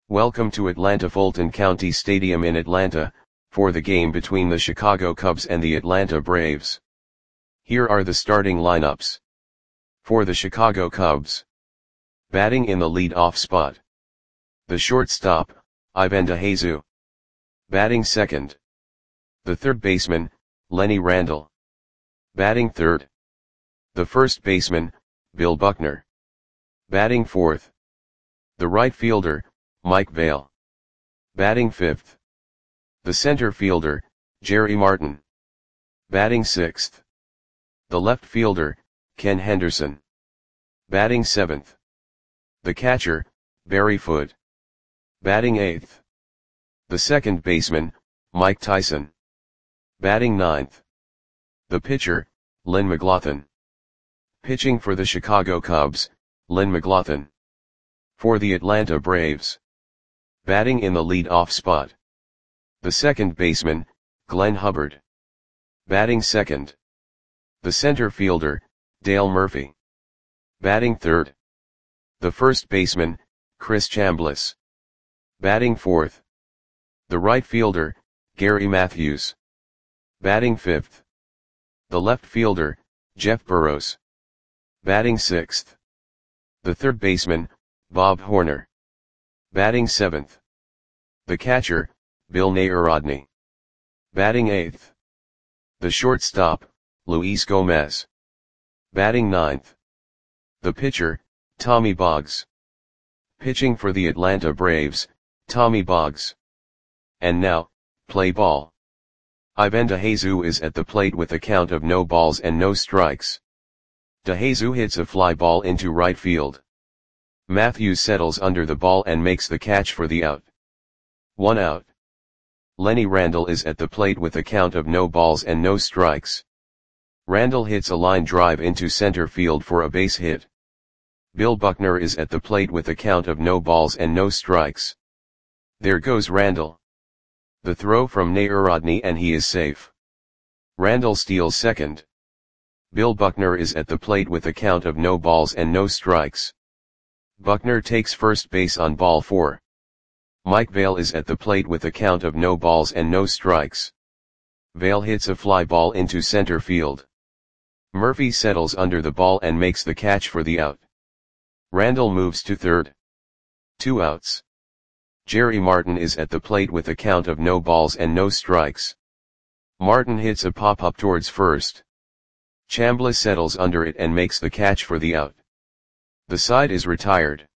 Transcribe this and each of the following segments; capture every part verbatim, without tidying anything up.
Welcome to Atlanta Fulton County Stadium in Atlanta, for the game between the Chicago Cubs and the Atlanta Braves. Here are the starting lineups. For the Chicago Cubs. Batting in the lead-off spot. The shortstop, Ivan DeJesus. Batting second. The third baseman, Lenny Randle. Batting third. The first baseman, Bill Buckner. Batting fourth. The right fielder, Mike Vail. Batting fifth. The center fielder, Jerry Martin. Batting sixth. The left fielder, Ken Henderson. Batting seventh. The catcher, Barry Foote. Batting eighth. The second baseman, Mike Tyson. Batting ninth. The pitcher, Lynn McLaughlin. Pitching for the Chicago Cubs, Lynn McLaughlin. For the Atlanta Braves. Batting in the lead-off spot. The second baseman, Glenn Hubbard. Batting second. The center fielder, Dale Murphy. Batting third. The first baseman, Chris Chambliss. Batting fourth. The right fielder, Gary Matthews. Batting fifth. The left fielder, Jeff Burrows. Batting sixth. The third baseman, Bob Horner. Batting seventh. The catcher, Bill Narodny. Batting eighth. The shortstop, Luis Gomez. Batting ninth. The pitcher, Tommy Boggs. Pitching for the Atlanta Braves, Tommy Boggs. And now, play ball. Ivan DeJesus is at the plate with a count of no balls and no strikes. DeJesus hits a fly ball into right field. Matthews settles under the ball and makes the catch for the out. One out. Lenny Randle is at the plate with a count of no balls and no strikes. Randle hits a line drive into center field for a base hit. Bill Buckner is at the plate with a count of no balls and no strikes. There goes Randle. The throw from Narodny and he is safe. Randle steals second. Bill Buckner is at the plate with a count of no balls and no strikes. Buckner takes first base on ball four. Mike Vail is at the plate with a count of no balls and no strikes. Vail hits a fly ball into center field. Murphy settles under the ball and makes the catch for the out. Randle moves to third. Two outs. Jerry Martin is at the plate with a count of no balls and no strikes. Martin hits a pop-up towards first. Chambliss settles under it and makes the catch for the out. The side is retired.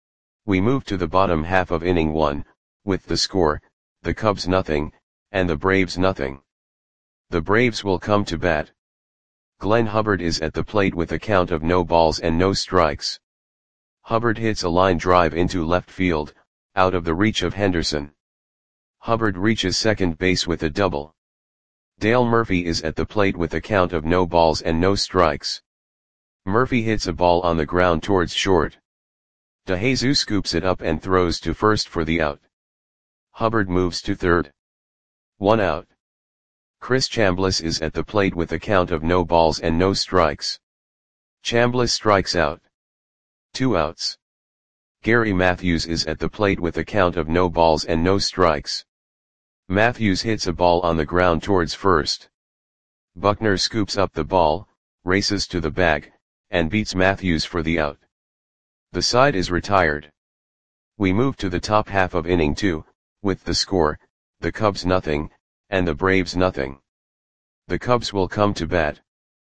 We move to the bottom half of inning one, with the score, the Cubs nothing, and the Braves nothing. The Braves will come to bat. Glenn Hubbard is at the plate with a count of no balls and no strikes. Hubbard hits a line drive into left field, out of the reach of Henderson. Hubbard reaches second base with a double. Dale Murphy is at the plate with a count of no balls and no strikes. Murphy hits a ball on the ground towards short. DeJesus scoops it up and throws to first for the out. Hubbard moves to third. One out. Chris Chambliss is at the plate with a count of no balls and no strikes. Chambliss strikes out. Two outs. Gary Matthews is at the plate with a count of no balls and no strikes. Matthews hits a ball on the ground towards first. Buckner scoops up the ball, races to the bag, and beats Matthews for the out. The side is retired. We move to the top half of inning two, with the score, the Cubs nothing, and the Braves nothing. The Cubs will come to bat.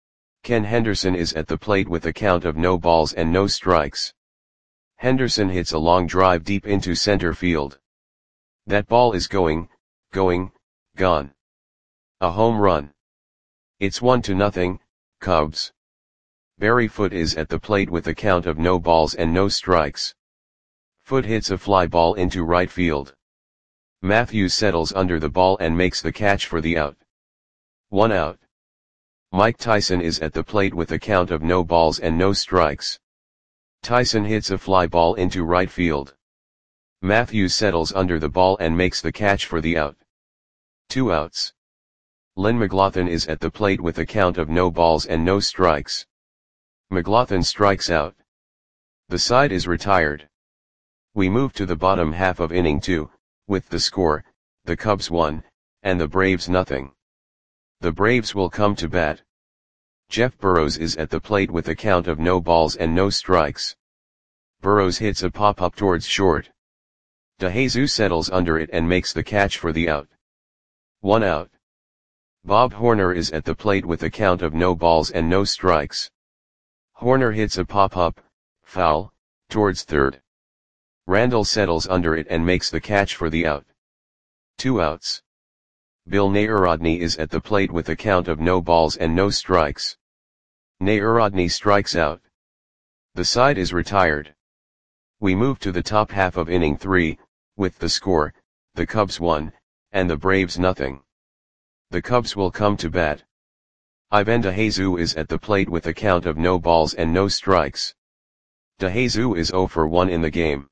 Ken Henderson is at the plate with a count of no balls and no strikes. Henderson hits a long drive deep into center field. That ball is going, going, gone. A home run. It's one to nothing, Cubs. Barry Foote is at the plate with a count of no balls and no strikes. Foote hits a fly ball into right field. Matthews settles under the ball and makes the catch for the out. One out. Mike Tyson is at the plate with a count of no balls and no strikes. Tyson hits a fly ball into right field. Matthews settles under the ball and makes the catch for the out. Two outs. Lynn McLaughlin is at the plate with a count of no balls and no strikes. McLaughlin strikes out. The side is retired. We move to the bottom half of inning two, with the score, the Cubs one, and the Braves nothing. The Braves will come to bat. Jeff Burrows is at the plate with a count of no balls and no strikes. Burrows hits a pop-up towards short. DeJesus settles under it and makes the catch for the out. One out. Bob Horner is at the plate with a count of no balls and no strikes. Horner hits a pop-up, foul, towards third. Randall settles under it and makes the catch for the out. Two outs. Bill Narodny is at the plate with a count of no balls and no strikes. Narodny strikes out. The side is retired. We move to the top half of inning three, with the score, the Cubs one, and the Braves nothing. The Cubs will come to bat. Ivan DeJesus is at the plate with a count of no balls and no strikes. DeJesus is zero for one in the game.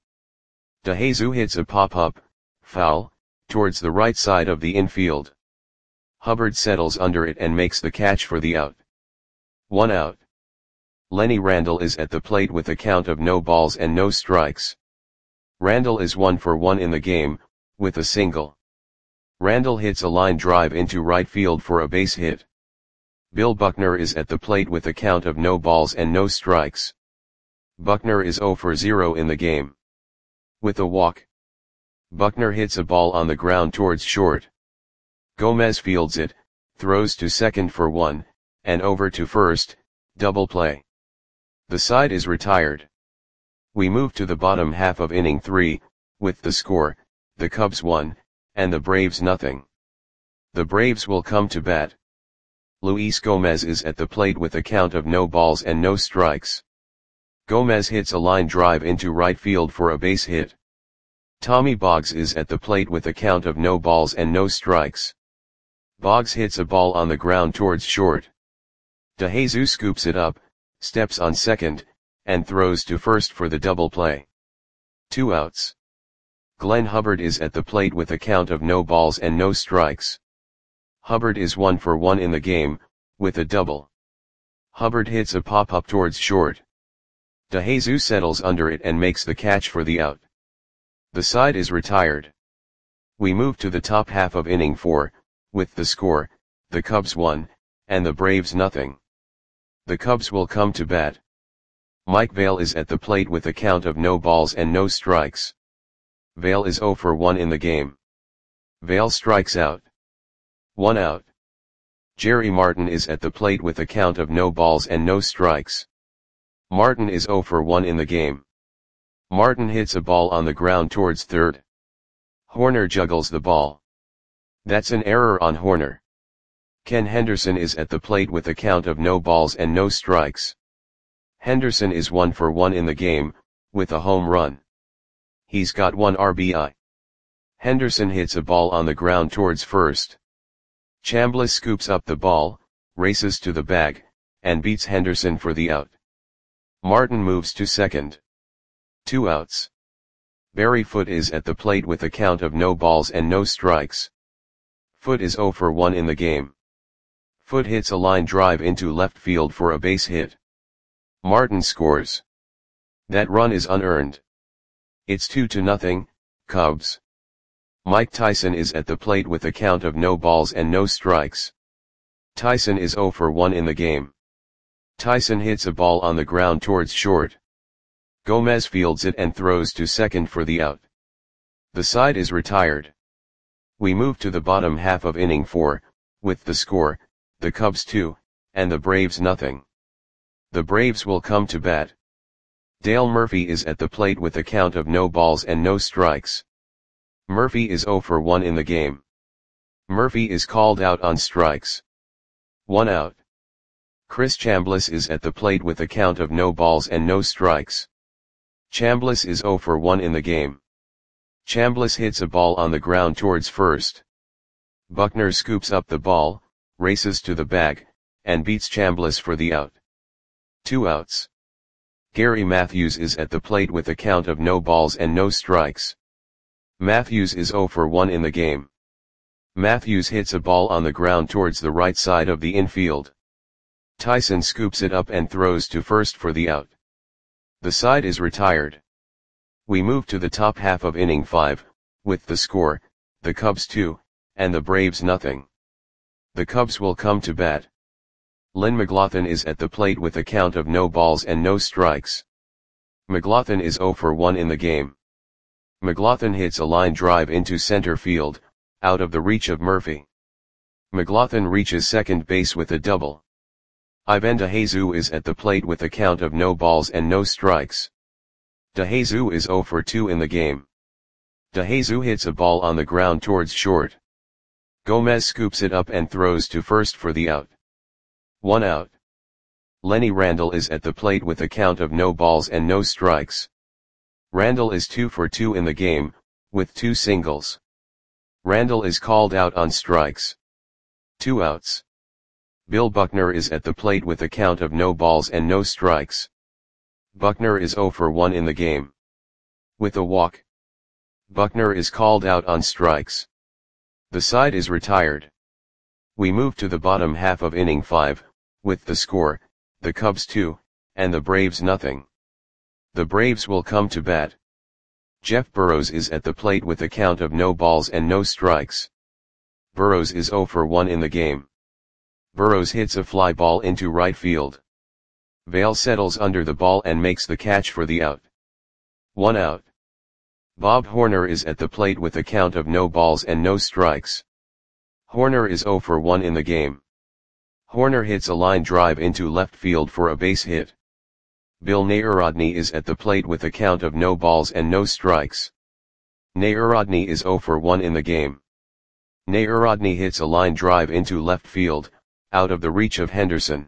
DeJesus hits a pop-up, foul, towards the right side of the infield. Hubbard settles under it and makes the catch for the out. One out. Lenny Randall is at the plate with a count of no balls and no strikes. Randall is one for one in the game, with a single. Randall hits a line drive into right field for a base hit. Bill Buckner is at the plate with a count of no balls and no strikes. Buckner is zero for zero in the game. With a walk. Buckner hits a ball on the ground towards short. Gomez fields it, throws to second for one, and over to first, double play. The side is retired. We move to the bottom half of inning three, with the score, the Cubs one, and the Braves nothing. The Braves will come to bat. Luis Gomez is at the plate with a count of no balls and no strikes. Gomez hits a line drive into right field for a base hit. Tommy Boggs is at the plate with a count of no balls and no strikes. Boggs hits a ball on the ground towards short. DeJesus scoops it up, steps on second, and throws to first for the double play. Two outs. Glenn Hubbard is at the plate with a count of no balls and no strikes. Hubbard is one for one in the game, with a double. Hubbard hits a pop-up towards short. DeJesus settles under it and makes the catch for the out. The side is retired. We move to the top half of inning four, with the score, the Cubs one, and the Braves nothing. The Cubs will come to bat. Mike Vail is at the plate with a count of no balls and no strikes. Vail is zero for one in the game. Vail strikes out. One out. Jerry Martin is at the plate with a count of no balls and no strikes. Martin is zero for one in the game. Martin hits a ball on the ground towards third. Horner juggles the ball. That's an error on Horner. Ken Henderson is at the plate with a count of no balls and no strikes. Henderson is one for one in the game, with a home run. He's got one R B I. Henderson hits a ball on the ground towards first. Chambliss scoops up the ball, races to the bag, and beats Henderson for the out. Martin moves to second. Two outs. Barry Foote is at the plate with a count of no balls and no strikes. Foote is zero for one in the game. Foote hits a line drive into left field for a base hit. Martin scores. That run is unearned. It's two to nothing, Cubs. Mike Tyson is at the plate with a count of no balls and no strikes. Tyson is zero for one in the game. Tyson hits a ball on the ground towards short. Gomez fields it and throws to second for the out. The side is retired. We move to the bottom half of inning four, with the score, the Cubs two, and the Braves nothing. The Braves will come to bat. Dale Murphy is at the plate with a count of no balls and no strikes. Murphy is zero for one in the game. Murphy is called out on strikes. One out. Chris Chambliss is at the plate with a count of no balls and no strikes. Chambliss is zero for one in the game. Chambliss hits a ball on the ground towards first. Buckner scoops up the ball, races to the bag, and beats Chambliss for the out. Two outs. Gary Matthews is at the plate with a count of no balls and no strikes. Matthews is zero for one in the game. Matthews hits a ball on the ground towards the right side of the infield. Tyson scoops it up and throws to first for the out. The side is retired. We move to the top half of inning five, with the score, the Cubs two, and the Braves nothing. The Cubs will come to bat. Len McLaughlin is at the plate with a count of no balls and no strikes. McLaughlin is oh for one in the game. McLaughlin hits a line drive into center field, out of the reach of Murphy. McLaughlin reaches second base with a double. Ivan DeJesus is at the plate with a count of no balls and no strikes. DeJesus is oh for two in the game. DeJesus hits a ball on the ground towards short. Gomez scoops it up and throws to first for the out. One out. Lenny Randle is at the plate with a count of no balls and no strikes. Randle is two for two in the game, with two singles. Randle is called out on strikes. Two outs. Bill Buckner is at the plate with a count of no balls and no strikes. Buckner is oh for one in the game. With a walk. Buckner is called out on strikes. The side is retired. We move to the bottom half of inning five, with the score, the Cubs two, and the Braves nothing. The Braves will come to bat. Jeff Burrows is at the plate with a count of no balls and no strikes. Burrows is oh for one in the game. Burrows hits a fly ball into right field. Vail settles under the ball and makes the catch for the out. One out. Bob Horner is at the plate with a count of no balls and no strikes. Horner is oh for one in the game. Horner hits a line drive into left field for a base hit. Bill Narodny is at the plate with a count of no balls and no strikes. Narodny is oh for one in the game. Narodny hits a line drive into left field, out of the reach of Henderson.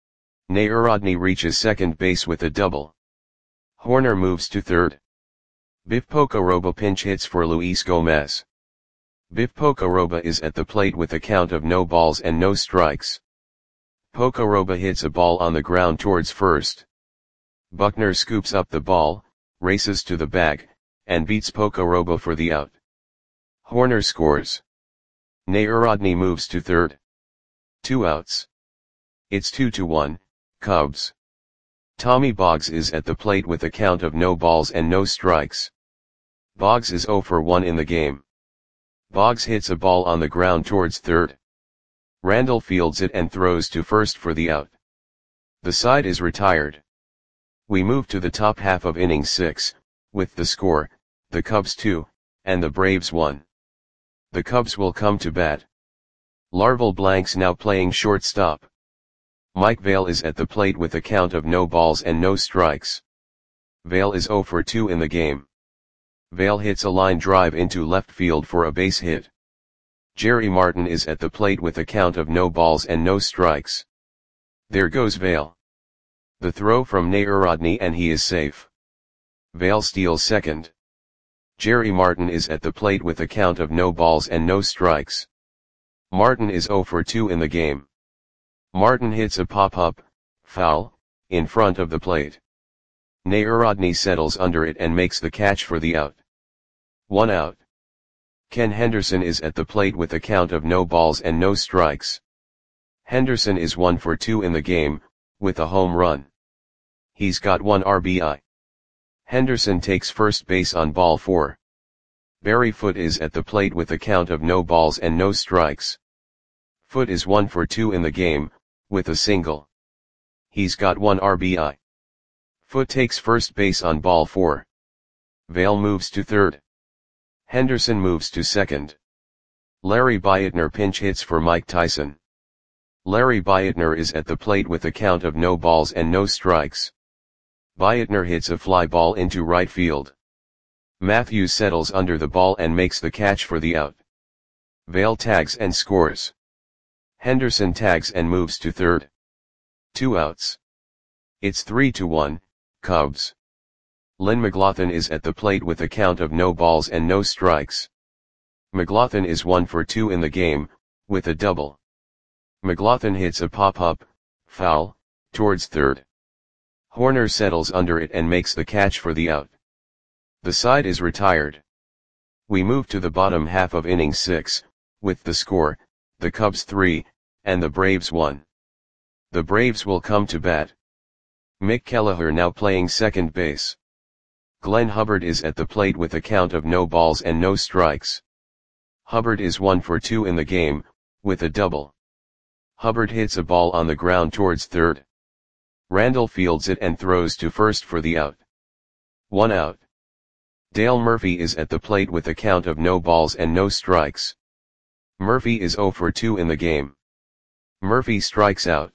Narodny reaches second base with a double. Horner moves to third. Biff Pocoroba pinch hits for Luis Gomez. Biff Pocoroba is at the plate with a count of no balls and no strikes. Pocoroba hits a ball on the ground towards first. Buckner scoops up the ball, races to the bag, and beats Pocoroba for the out. Horner scores. Narodny moves to third. Two outs. It's two to one, Cubs. Tommy Boggs is at the plate with a count of no balls and no strikes. Boggs is oh for one in the game. Boggs hits a ball on the ground towards third. Randle fields it and throws to first for the out. The side is retired. We move to the top half of inning six, with the score, the Cubs two, and the Braves one. The Cubs will come to bat. Larval Blanks now playing shortstop. Mike Vail is at the plate with a count of no balls and no strikes. Vail is oh for two in the game. Vail hits a line drive into left field for a base hit. Jerry Martin is at the plate with a count of no balls and no strikes. There goes Vail. The throw from Narodny and he is safe. Vail steals second. Jerry Martin is at the plate with a count of no balls and no strikes. Martin is oh for two in the game. Martin hits a pop-up, foul, in front of the plate. Narodny settles under it and makes the catch for the out. One out. Ken Henderson is at the plate with a count of no balls and no strikes. Henderson is one for two in the game, with a home run. He's got one R B I. Henderson takes first base on ball four. Barry Foote is at the plate with a count of no balls and no strikes. Foote is one for two in the game, with a single. He's got one R B I. Foote takes first base on ball four. Vail moves to third. Henderson moves to second. Larry Beitner pinch hits for Mike Tyson. Larry Beitner is at the plate with a count of no balls and no strikes. Beitner hits a fly ball into right field. Matthews settles under the ball and makes the catch for the out. Vail tags and scores. Henderson tags and moves to third. Two outs. It's three to one, Cubs. Len McLaughlin is at the plate with a count of no balls and no strikes. McLaughlin is one for two in the game, with a double. McLaughlin hits a pop-up, foul, towards third. Horner settles under it and makes the catch for the out. The side is retired. We move to the bottom half of inning six, with the score, the Cubs three, and the Braves one. The Braves will come to bat. Mick Kelleher now playing second base. Glenn Hubbard is at the plate with a count of no balls and no strikes. Hubbard is one for two in the game, with a double. Hubbard hits a ball on the ground towards third. Randall fields it and throws to first for the out. One out. Dale Murphy is at the plate with a count of no balls and no strikes. Murphy is zero for two in the game. Murphy strikes out.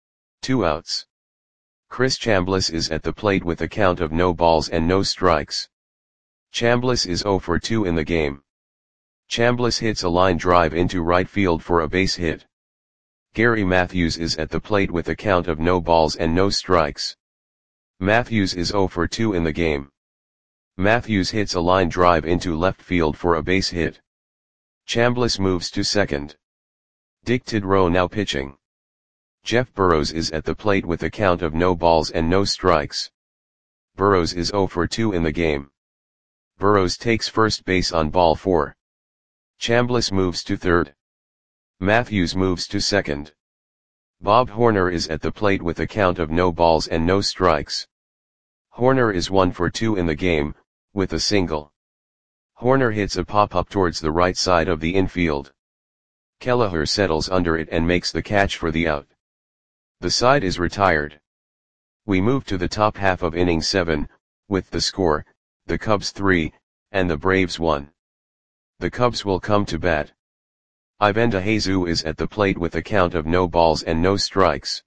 Two outs. Chris Chambliss is at the plate with a count of no balls and no strikes. Chambliss is zero for two in the game. Chambliss hits a line drive into right field for a base hit. Gary Matthews is at the plate with a count of no balls and no strikes. Matthews is zero for two in the game. Matthews hits a line drive into left field for a base hit. Chambliss moves to second. Dick Tidrow now pitching. Jeff Burrows is at the plate with a count of no balls and no strikes. Burrows is zero for two in the game. Burrows takes first base on ball four. Chambliss moves to third. Matthews moves to second. Bob Horner is at the plate with a count of no balls and no strikes. Horner is one for two in the game, with a single. Horner hits a pop-up towards the right side of the infield. Kelleher settles under it and makes the catch for the out. The side is retired. We move to the top half of inning seven, with the score, the Cubs three, and the Braves one. The Cubs will come to bat. Ivan DeJesus is at the plate with a count of no balls and no strikes.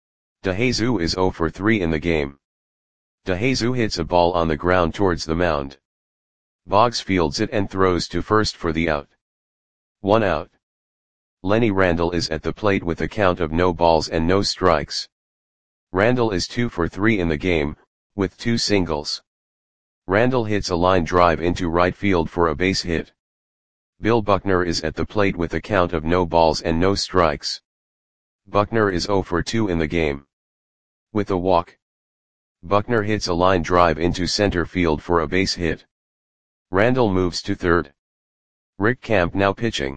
DeJesus is zero for three in the game. DeJesus hits a ball on the ground towards the mound. Boggs fields it and throws to first for the out. One out. Lenny Randall is at the plate with a count of no balls and no strikes. Randall is two for three in the game, with two singles. Randall hits a line drive into right field for a base hit. Bill Buckner is at the plate with a count of no balls and no strikes. Buckner is zero for two in the game. With a walk. Buckner hits a line drive into center field for a base hit. Randall moves to third. Rick Camp now pitching.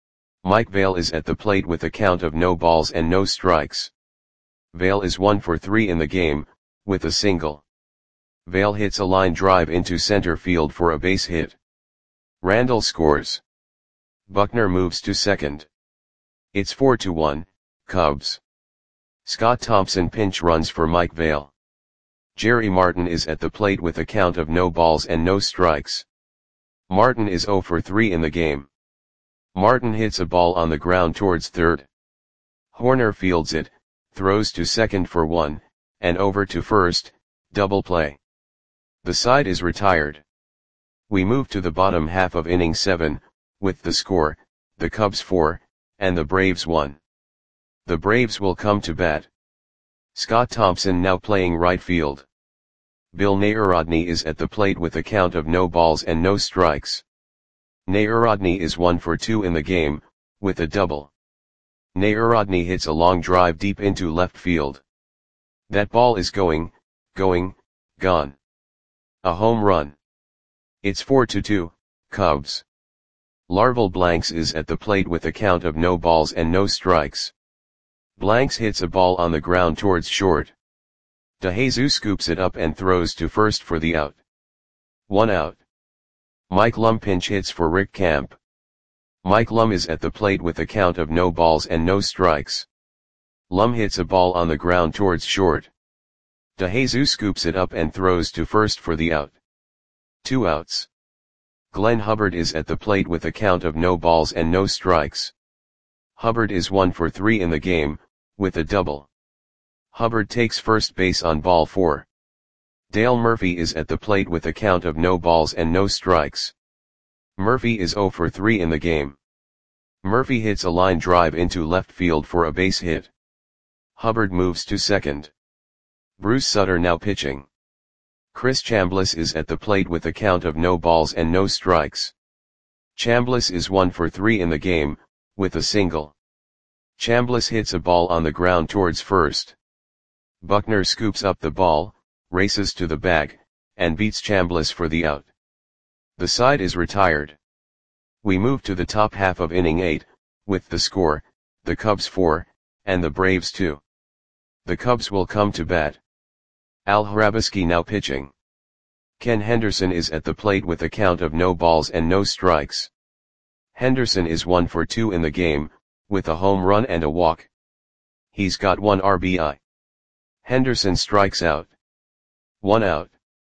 Mike Vail is at the plate with a count of no balls and no strikes. Vail is one for three in the game, with a single. Vail hits a line drive into center field for a base hit. Randall scores. Buckner moves to second. It's four to one, Cubs. Scott Thompson pinch runs for Mike Vail. Jerry Martin is at the plate with a count of no balls and no strikes. Martin is zero for three in the game. Martin hits a ball on the ground towards third. Horner fields it, throws to second for one, and over to first, double play. The side is retired. We move to the bottom half of inning seven, with the score, the Cubs four, and the Braves one. The Braves will come to bat. Scott Thompson now playing right field. Bill Narodny is at the plate with a count of no balls and no strikes. Narodny is one for two in the game, with a double. Narodny hits a long drive deep into left field. That ball is going, going, gone. A home run. It's four to two, Cubs. Larval Blanks is at the plate with a count of no balls and no strikes. Blanks hits a ball on the ground towards short. DeJesus scoops it up and throws to first for the out. One out. Mike Lum pinch hits for Rick Camp. Mike Lum is at the plate with a count of no balls and no strikes. Lum hits a ball on the ground towards short. DeJesus scoops it up and throws to first for the out. Two outs. Glenn Hubbard is at the plate with a count of no balls and no strikes. Hubbard is one for three in the game, with a double. Hubbard takes first base on ball four. Dale Murphy is at the plate with a count of no balls and no strikes. Murphy is zero for three in the game. Murphy hits a line drive into left field for a base hit. Hubbard moves to second. Bruce Sutter now pitching. Chris Chambliss is at the plate with a count of no balls and no strikes. Chambliss is one for three in the game, with a single. Chambliss hits a ball on the ground towards first. Buckner scoops up the ball, races to the bag, and beats Chambliss for the out. The side is retired. We move to the top half of inning eight, with the score, the Cubs four, and the Braves two. The Cubs will come to bat. Al Hrabosky now pitching. Ken Henderson is at the plate with a count of no balls and no strikes. Henderson is one for two in the game, with a home run and a walk. He's got one R B I. Henderson strikes out. One out.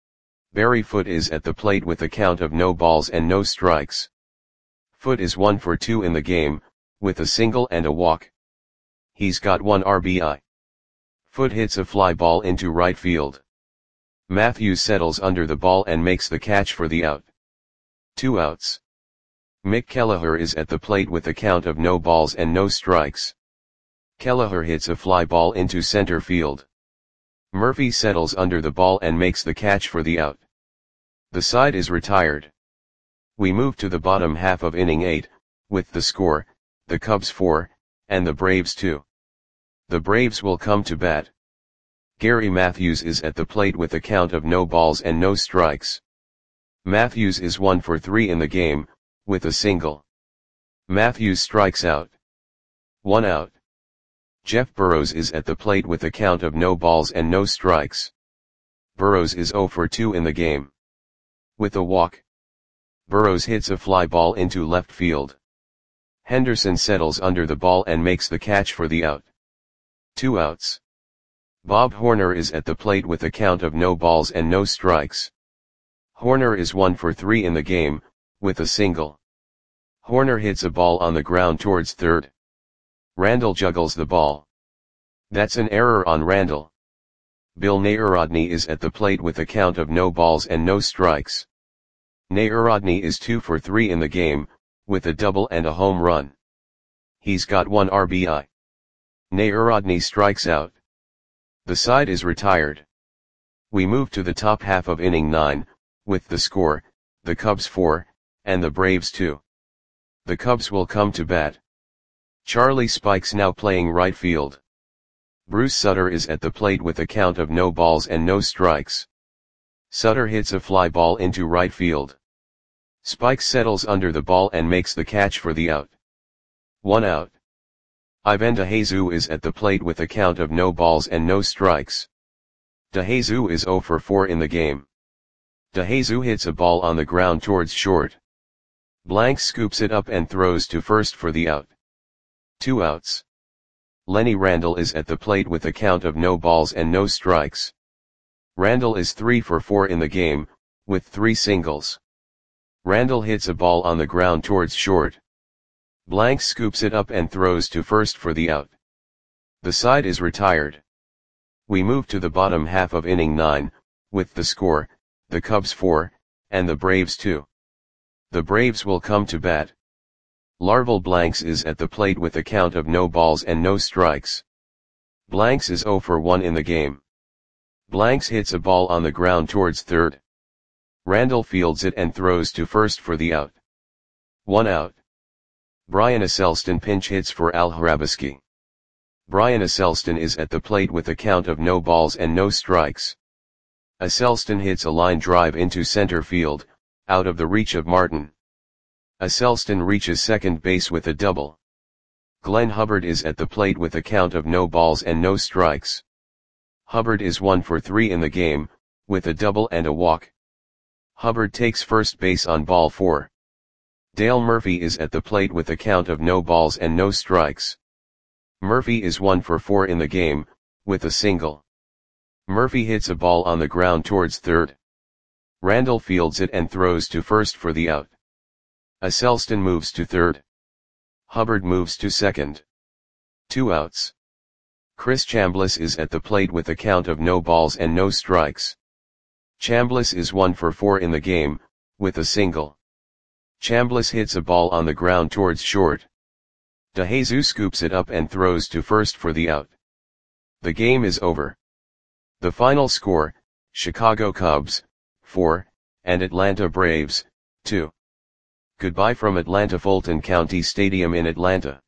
Barry Foote is at the plate with a count of no balls and no strikes. Foote is one for two in the game, with a single and a walk. He's got one R B I. Foote hits a fly ball into right field. Matthews settles under the ball and makes the catch for the out. Two outs. Mick Kelleher is at the plate with a count of no balls and no strikes. Kelleher hits a fly ball into center field. Murphy settles under the ball and makes the catch for the out. The side is retired. We move to the bottom half of inning eight, with the score, the Cubs four, and the Braves two. The Braves will come to bat. Gary Matthews is at the plate with a count of no balls and no strikes. Matthews is one for three in the game, with a single. Matthews strikes out. One out. Jeff Burrows is at the plate with a count of no balls and no strikes. Burrows is zero for two in the game. With a walk. Burrows hits a fly ball into left field. Henderson settles under the ball and makes the catch for the out. Two outs. Bob Horner is at the plate with a count of no balls and no strikes. Horner is one for three in the game, with a single. Horner hits a ball on the ground towards third. Randall juggles the ball. That's an error on Randall. Bill Narodny is at the plate with a count of no balls and no strikes. Narodny is two for three in the game, with a double and a home run. He's got one R B I. Narodny strikes out. The side is retired. We move to the top half of inning nine, with the score, the Cubs four, and the Braves two. The Cubs will come to bat. Charlie Spikes now playing right field. Bruce Sutter is at the plate with a count of no balls and no strikes. Sutter hits a fly ball into right field. Spikes settles under the ball and makes the catch for the out. One out. Ivan DeJesus is at the plate with a count of no balls and no strikes. DeJesus is zero for four in the game. DeJesus hits a ball on the ground towards short. Blanks scoops it up and throws to first for the out. Two outs. Lenny Randle is at the plate with a count of no balls and no strikes. Randle is three for four in the game, with three singles. Randle hits a ball on the ground towards short. Blanks scoops it up and throws to first for the out. The side is retired. We move to the bottom half of inning nine, with the score, the Cubs four, and the Braves two. The Braves will come to bat. Larval Blanks is at the plate with a count of no balls and no strikes. Blanks is zero for one in the game. Blanks hits a ball on the ground towards third. Randle fields it and throws to first for the out. One out. Brian Asselston pinch hits for Al Hrabosky. Brian Asselston is at the plate with a count of no balls and no strikes. Asselston hits a line drive into center field, out of the reach of Martin. Asselston reaches second base with a double. Glenn Hubbard is at the plate with a count of no balls and no strikes. Hubbard is one for three in the game, with a double and a walk. Hubbard takes first base on ball four. Dale Murphy is at the plate with a count of no balls and no strikes. Murphy is one for four in the game, with a single. Murphy hits a ball on the ground towards third. Randle fields it and throws to first for the out. Asselston moves to third. Hubbard moves to second. Two outs. Chris Chambliss is at the plate with a count of no balls and no strikes. Chambliss is one for four in the game, with a single. Chambliss hits a ball on the ground towards short. DeJesus scoops it up and throws to first for the out. The game is over. The final score, Chicago Cubs, four, and Atlanta Braves, two. Goodbye from Atlanta Fulton County Stadium in Atlanta.